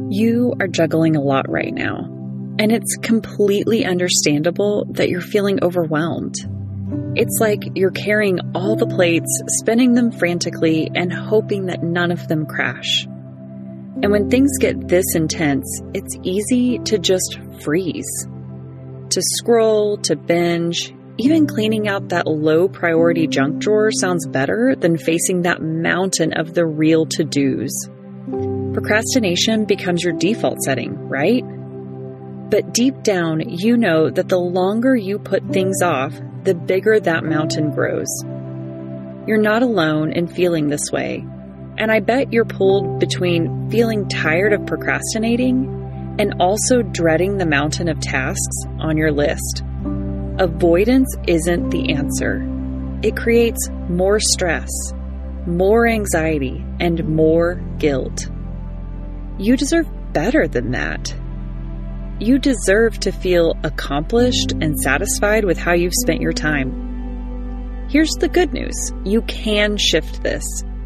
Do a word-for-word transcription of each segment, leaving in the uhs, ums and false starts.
You are juggling a lot right now, and it's completely understandable that you're feeling overwhelmed. It's like you're carrying all the plates, spinning them frantically, and hoping that none of them crash. And when things get this intense, it's easy to just freeze. To scroll, to binge, even cleaning out that low-priority junk drawer sounds better than facing that mountain of the real to-dos. Procrastination becomes your default setting, right? But deep down, you know that the longer you put things off, the bigger that mountain grows. You're not alone in feeling this way, and I bet you're pulled between feeling tired of procrastinating and also dreading the mountain of tasks on your list. Avoidance isn't the answer. It creates more stress, more anxiety, and more guilt. You deserve better than that. You deserve to feel accomplished and satisfied with how you've spent your time. Here's the good news. You can shift this.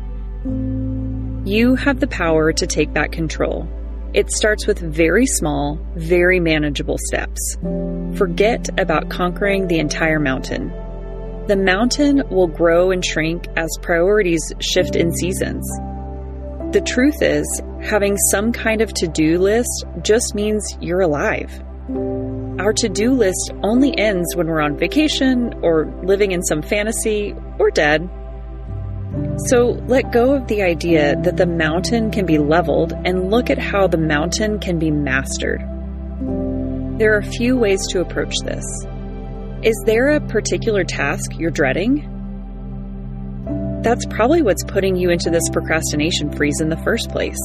You have the power to take back control. It starts with very small, very manageable steps. Forget about conquering the entire mountain. The mountain will grow and shrink as priorities shift in seasons. The truth is, having some kind of to-do list just means you're alive. Our to-do list only ends when we're on vacation or living in some fantasy or dead. So let go of the idea that the mountain can be leveled and look at how the mountain can be mastered. There are a few ways to approach this. Is there a particular task you're dreading? That's probably what's putting you into this procrastination freeze in the first place.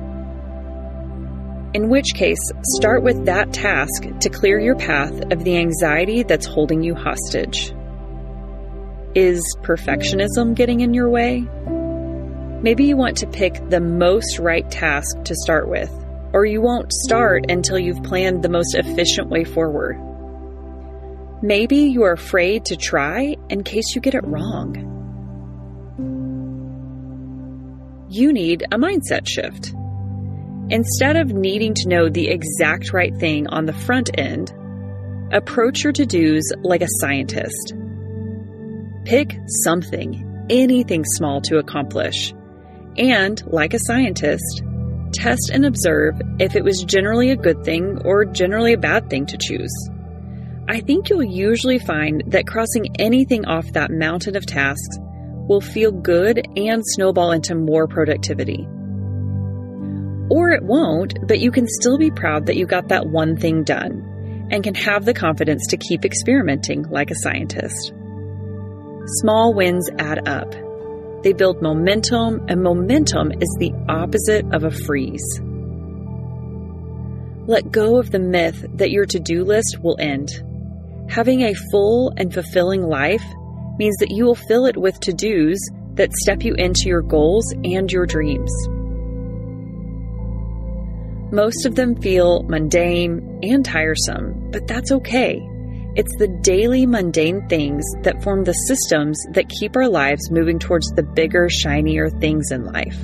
In which case, start with that task to clear your path of the anxiety that's holding you hostage. Is perfectionism getting in your way? Maybe you want to pick the most right task to start with, or you won't start until you've planned the most efficient way forward. Maybe you are afraid to try in case you get it wrong. You need a mindset shift. Instead of needing to know the exact right thing on the front end, approach your to-dos like a scientist. Pick something, anything small to accomplish, and, like a scientist, test and observe if it was generally a good thing or generally a bad thing to choose. I think you'll usually find that crossing anything off that mountain of tasks will feel good and snowball into more productivity. Or it won't, but you can still be proud that you got that one thing done and can have the confidence to keep experimenting like a scientist. Small wins add up. They build momentum, and momentum is the opposite of a freeze. Let go of the myth that your to-do list will end. Having a full and fulfilling life means that you will fill it with to-dos that step you into your goals and your dreams. Most of them feel mundane and tiresome, but that's okay. It's the daily mundane things that form the systems that keep our lives moving towards the bigger, shinier things in life.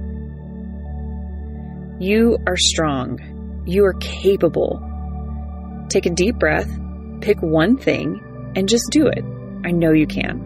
You are strong. You are capable. Take a deep breath, pick one thing, and just do it. I know you can.